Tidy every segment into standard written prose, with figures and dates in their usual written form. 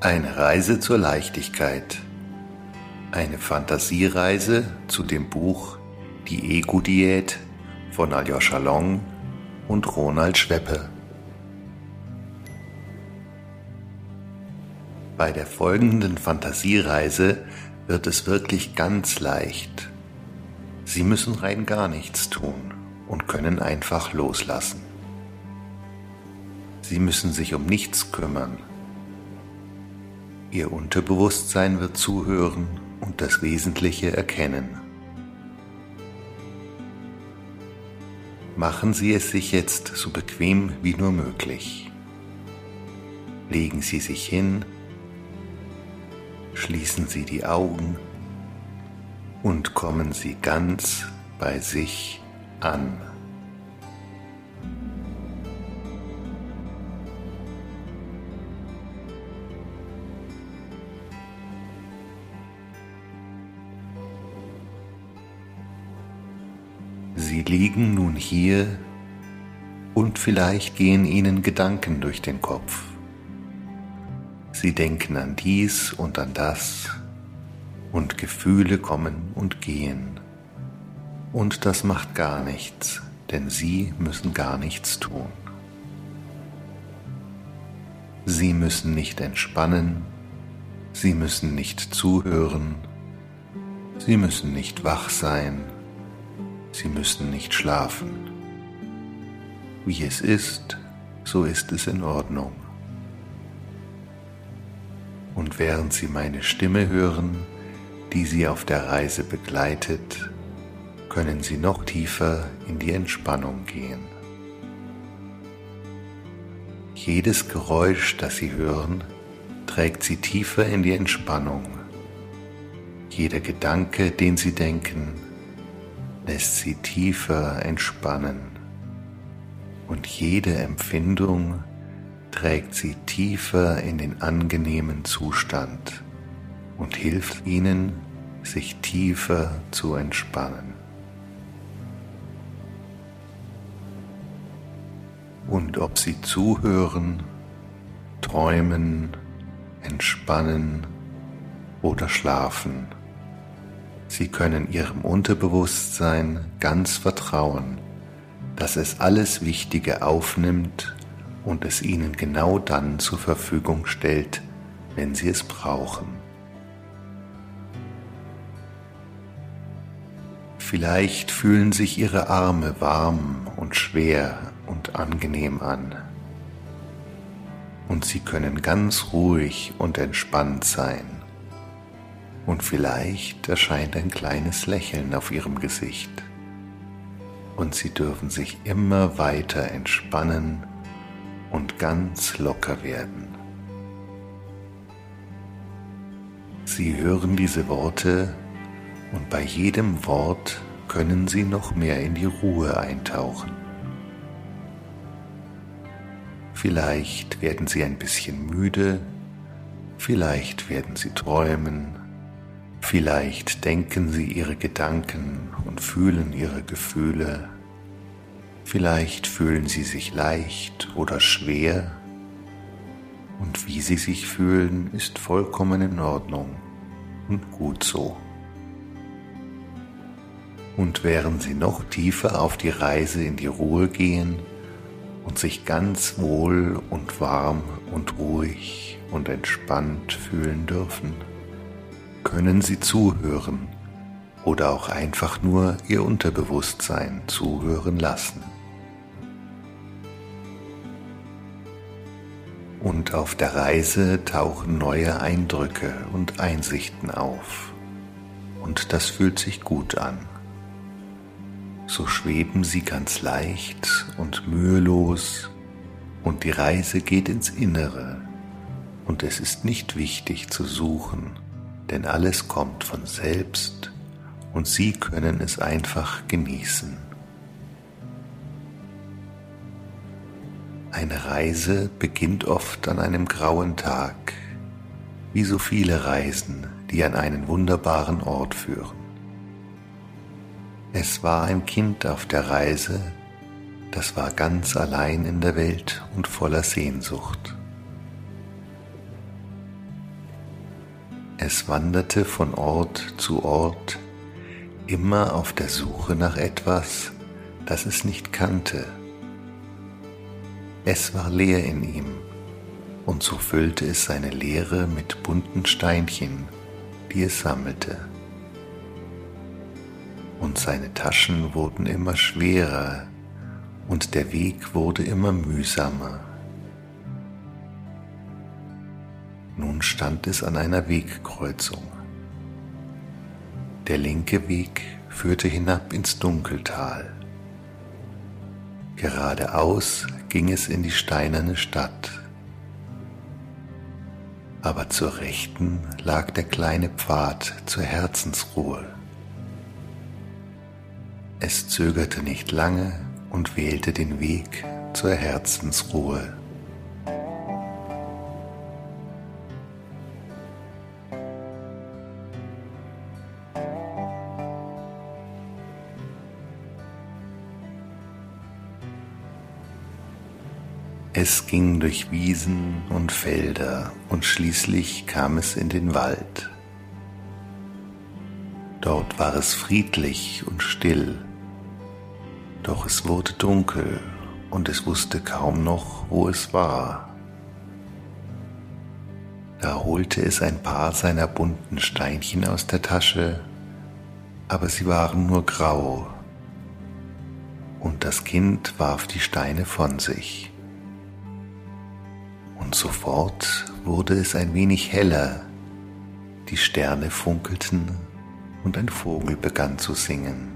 Eine Reise zur Leichtigkeit. Eine Fantasiereise zu dem Buch Die Ego-Diät von Aljoscha Long und Ronald Schweppe. Bei der folgenden Fantasiereise wird es wirklich ganz leicht. Sie müssen rein gar nichts tun und können einfach loslassen. Sie müssen sich um nichts kümmern. Ihr Unterbewusstsein wird zuhören und das Wesentliche erkennen. Machen Sie es sich jetzt so bequem wie nur möglich. Legen Sie sich hin, schließen Sie die Augen und kommen Sie ganz bei sich an. Sie liegen nun hier und vielleicht gehen Ihnen Gedanken durch den Kopf. Sie denken an dies und an das und Gefühle kommen und gehen. Und das macht gar nichts, denn Sie müssen gar nichts tun. Sie müssen nicht entspannen, Sie müssen nicht zuhören, Sie müssen nicht wach sein, Sie müssen nicht schlafen. Wie es ist, so ist es in Ordnung. Und während Sie meine Stimme hören, die Sie auf der Reise begleitet, können Sie noch tiefer in die Entspannung gehen. Jedes Geräusch, das Sie hören, trägt Sie tiefer in die Entspannung. Jeder Gedanke, den Sie denken, lässt Sie tiefer entspannen. Und jede Empfindung trägt Sie tiefer in den angenehmen Zustand und hilft Ihnen, sich tiefer zu entspannen. Und ob Sie zuhören, träumen, entspannen oder schlafen, Sie können Ihrem Unterbewusstsein ganz vertrauen, dass es alles Wichtige aufnimmt und es Ihnen genau dann zur Verfügung stellt, wenn Sie es brauchen. Vielleicht fühlen sich Ihre Arme warm und schwer und angenehm an. Und Sie können ganz ruhig und entspannt sein. Und vielleicht erscheint ein kleines Lächeln auf Ihrem Gesicht. Und Sie dürfen sich immer weiter entspannen und ganz locker werden. Sie hören diese Worte und bei jedem Wort können Sie noch mehr in die Ruhe eintauchen. Vielleicht werden Sie ein bisschen müde, vielleicht werden Sie träumen, vielleicht denken Sie Ihre Gedanken und fühlen Ihre Gefühle. Vielleicht fühlen Sie sich leicht oder schwer. Und wie Sie sich fühlen, ist vollkommen in Ordnung und gut so. Und während Sie noch tiefer auf die Reise in die Ruhe gehen und sich ganz wohl und warm und ruhig und entspannt fühlen dürfen, können Sie zuhören oder auch einfach nur Ihr Unterbewusstsein zuhören lassen. Und auf der Reise tauchen neue Eindrücke und Einsichten auf. Und das fühlt sich gut an. So schweben Sie ganz leicht und mühelos und die Reise geht ins Innere. Und es ist nicht wichtig zu suchen, denn alles kommt von selbst und Sie können es einfach genießen. Eine Reise beginnt oft an einem grauen Tag, wie so viele Reisen, die an einen wunderbaren Ort führen. Es war ein Kind auf der Reise, das war ganz allein in der Welt und voller Sehnsucht. Es wanderte von Ort zu Ort, immer auf der Suche nach etwas, das es nicht kannte. Es war leer in ihm, und so füllte es seine Leere mit bunten Steinchen, die es sammelte. Und seine Taschen wurden immer schwerer, und der Weg wurde immer mühsamer. Nun stand es an einer Wegkreuzung. Der linke Weg führte hinab ins Dunkeltal. Geradeaus ging es in die steinerne Stadt. Aber zur Rechten lag der kleine Pfad zur Herzensruhe. Es zögerte nicht lange und wählte den Weg zur Herzensruhe. Es ging durch Wiesen und Felder und schließlich kam es in den Wald. Dort war es friedlich und still, doch es wurde dunkel und es wusste kaum noch, wo es war. Da holte es ein paar seiner bunten Steinchen aus der Tasche, aber sie waren nur grau, und das Kind warf die Steine von sich. Und sofort wurde es ein wenig heller, die Sterne funkelten und ein Vogel begann zu singen.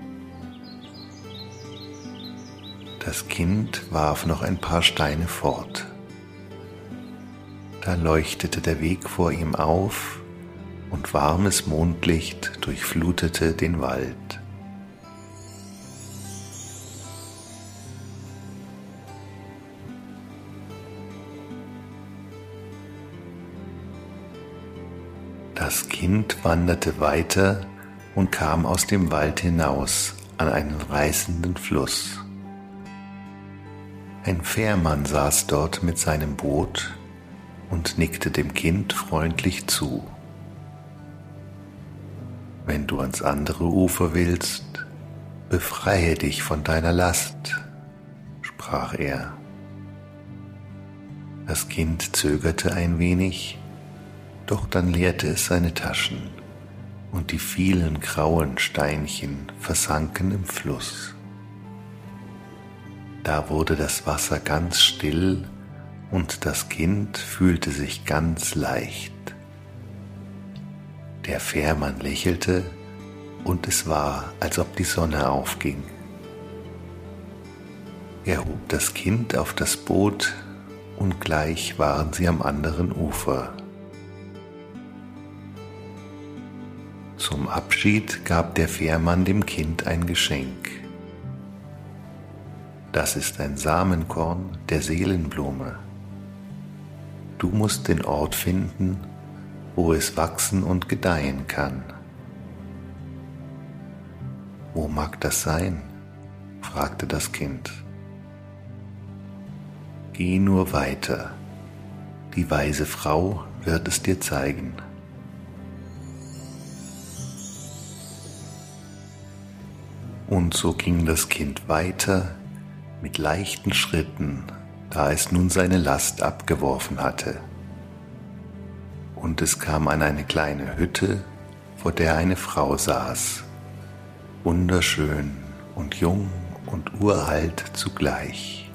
Das Kind warf noch ein paar Steine fort. Da leuchtete der Weg vor ihm auf und warmes Mondlicht durchflutete den Wald. Das Kind wanderte weiter und kam aus dem Wald hinaus an einen reißenden Fluss. Ein Fährmann saß dort mit seinem Boot und nickte dem Kind freundlich zu. »Wenn du ans andere Ufer willst, befreie dich von deiner Last«, sprach er. Das Kind zögerte ein wenig, doch dann leerte es seine Taschen, und die vielen grauen Steinchen versanken im Fluss. Da wurde das Wasser ganz still, und das Kind fühlte sich ganz leicht. Der Fährmann lächelte, und es war, als ob die Sonne aufging. Er hob das Kind auf das Boot, und gleich waren sie am anderen Ufer. Zum Abschied gab der Fährmann dem Kind ein Geschenk. Das ist ein Samenkorn der Seelenblume. Du musst den Ort finden, wo es wachsen und gedeihen kann. Wo mag das sein? Fragte das Kind. Geh nur weiter, die weise Frau wird es dir zeigen. Und so ging das Kind weiter mit leichten Schritten, da es nun seine Last abgeworfen hatte. Und es kam an eine kleine Hütte, vor der eine Frau saß, wunderschön und jung und uralt zugleich.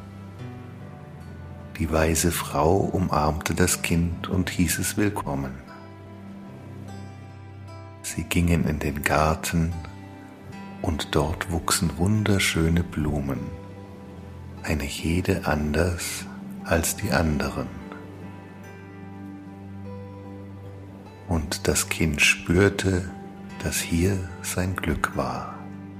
Die weise Frau umarmte das Kind und hieß es willkommen. Sie gingen in den Garten, und dort wuchsen wunderschöne Blumen, eine jede anders als die anderen. Und das Kind spürte, dass hier sein Glück war.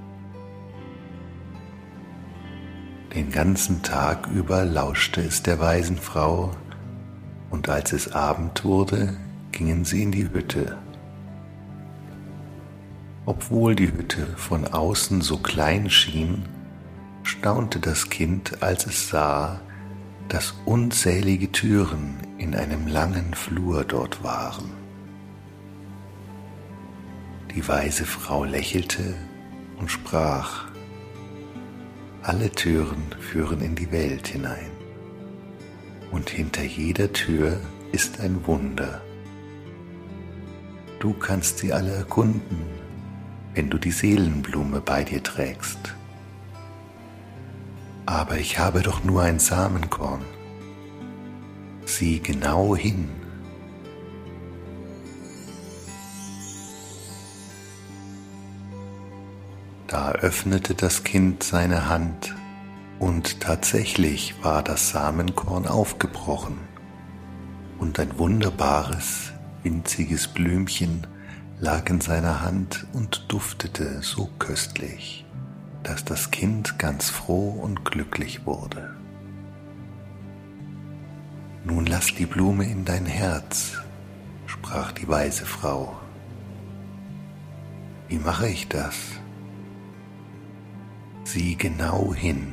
Den ganzen Tag über lauschte es der weisen Frau, und als es Abend wurde, gingen sie in die Hütte. Obwohl die Hütte von außen so klein schien, staunte das Kind, als es sah, dass unzählige Türen in einem langen Flur dort waren. Die weise Frau lächelte und sprach: Alle Türen führen in die Welt hinein, und hinter jeder Tür ist ein Wunder. Du kannst sie alle erkunden, wenn du die Seelenblume bei dir trägst. Aber ich habe doch nur ein Samenkorn. Sieh genau hin. Da öffnete das Kind seine Hand, und tatsächlich war das Samenkorn aufgebrochen, und ein wunderbares, winziges Blümchen lag in seiner Hand und duftete so köstlich, dass das Kind ganz froh und glücklich wurde. Nun lass die Blume in dein Herz, sprach die weise Frau. Wie mache ich das? Sieh genau hin.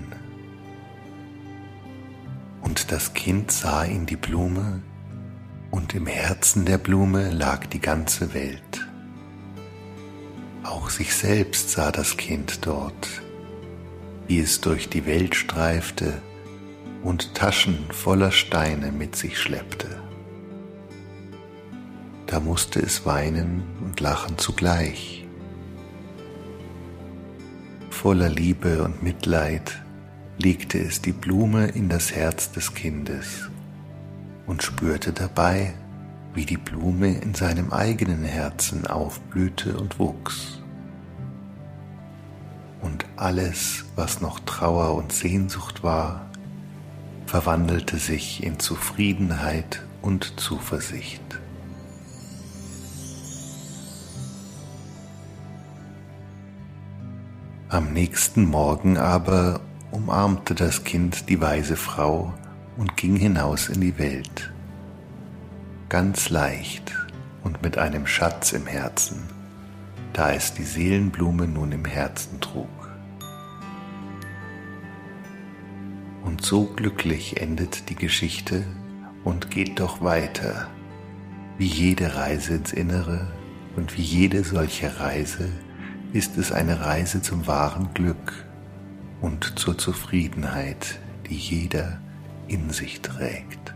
Und das Kind sah in die Blume, und im Herzen der Blume lag die ganze Welt. Auch sich selbst sah das Kind dort, wie es durch die Welt streifte und Taschen voller Steine mit sich schleppte. Da musste es weinen und lachen zugleich. Voller Liebe und Mitleid legte es die Blume in das Herz des Kindes und spürte dabei, wie die Blume in seinem eigenen Herzen aufblühte und wuchs. Und alles, was noch Trauer und Sehnsucht war, verwandelte sich in Zufriedenheit und Zuversicht. Am nächsten Morgen aber umarmte das Kind die weise Frau und ging hinaus in die Welt, ganz leicht und mit einem Schatz im Herzen, da es die Seelenblume nun im Herzen trug. Und so glücklich endet die Geschichte und geht doch weiter, wie jede Reise ins Innere, und wie jede solche Reise ist es eine Reise zum wahren Glück und zur Zufriedenheit, die jeder in sich trägt.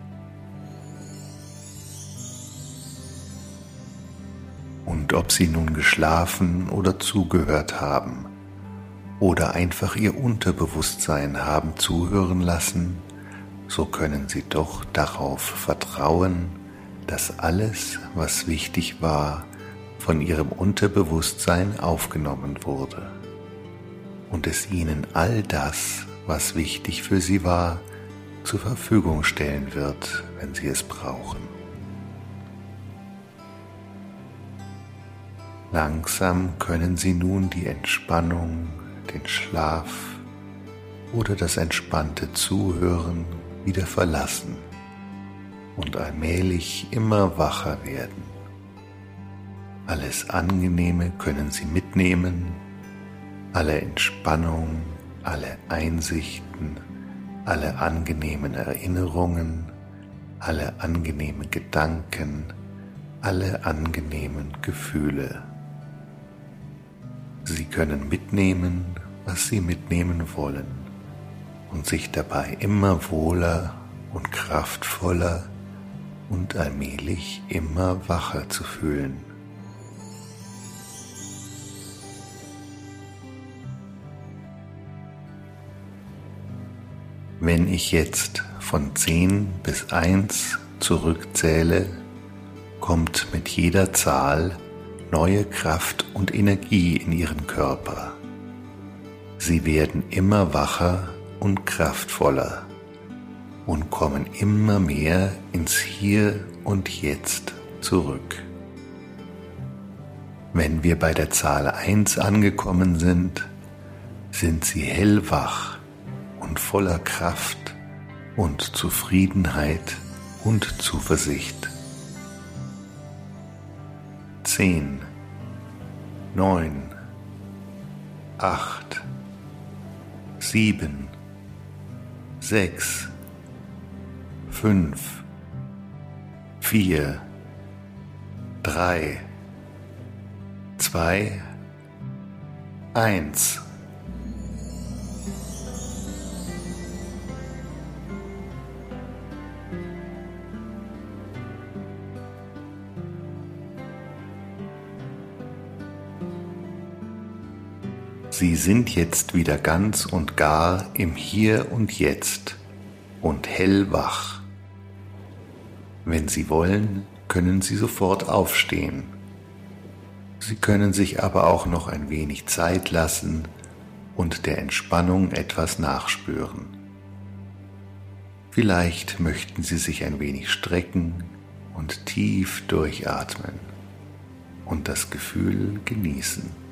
Und ob Sie nun geschlafen oder zugehört haben oder einfach Ihr Unterbewusstsein haben zuhören lassen, so können Sie doch darauf vertrauen, dass alles, was wichtig war, von Ihrem Unterbewusstsein aufgenommen wurde und es Ihnen all das, was wichtig für Sie war, zur Verfügung stellen wird, wenn Sie es brauchen. Langsam können Sie nun die Entspannung, den Schlaf oder das entspannte Zuhören wieder verlassen und allmählich immer wacher werden. Alles Angenehme können Sie mitnehmen, alle Entspannung, alle Einsichten, alle angenehmen Erinnerungen, alle angenehmen Gedanken, alle angenehmen Gefühle. Sie können mitnehmen, was Sie mitnehmen wollen, und sich dabei immer wohler und kraftvoller und allmählich immer wacher zu fühlen. Wenn ich jetzt von 10 bis 1 zurückzähle, kommt mit jeder Zahl neue Kraft und Energie in Ihren Körper. Sie werden immer wacher und kraftvoller und kommen immer mehr ins Hier und Jetzt zurück. Wenn wir bei der Zahl 1 angekommen sind, sind Sie hellwach und voller Kraft und Zufriedenheit und Zuversicht. 10, 9, 8, 7, 6, 5, 4, 3, 2, 1. Sie sind jetzt wieder ganz und gar im Hier und Jetzt und hellwach. Wenn Sie wollen, können Sie sofort aufstehen. Sie können sich aber auch noch ein wenig Zeit lassen und der Entspannung etwas nachspüren. Vielleicht möchten Sie sich ein wenig strecken und tief durchatmen und das Gefühl genießen.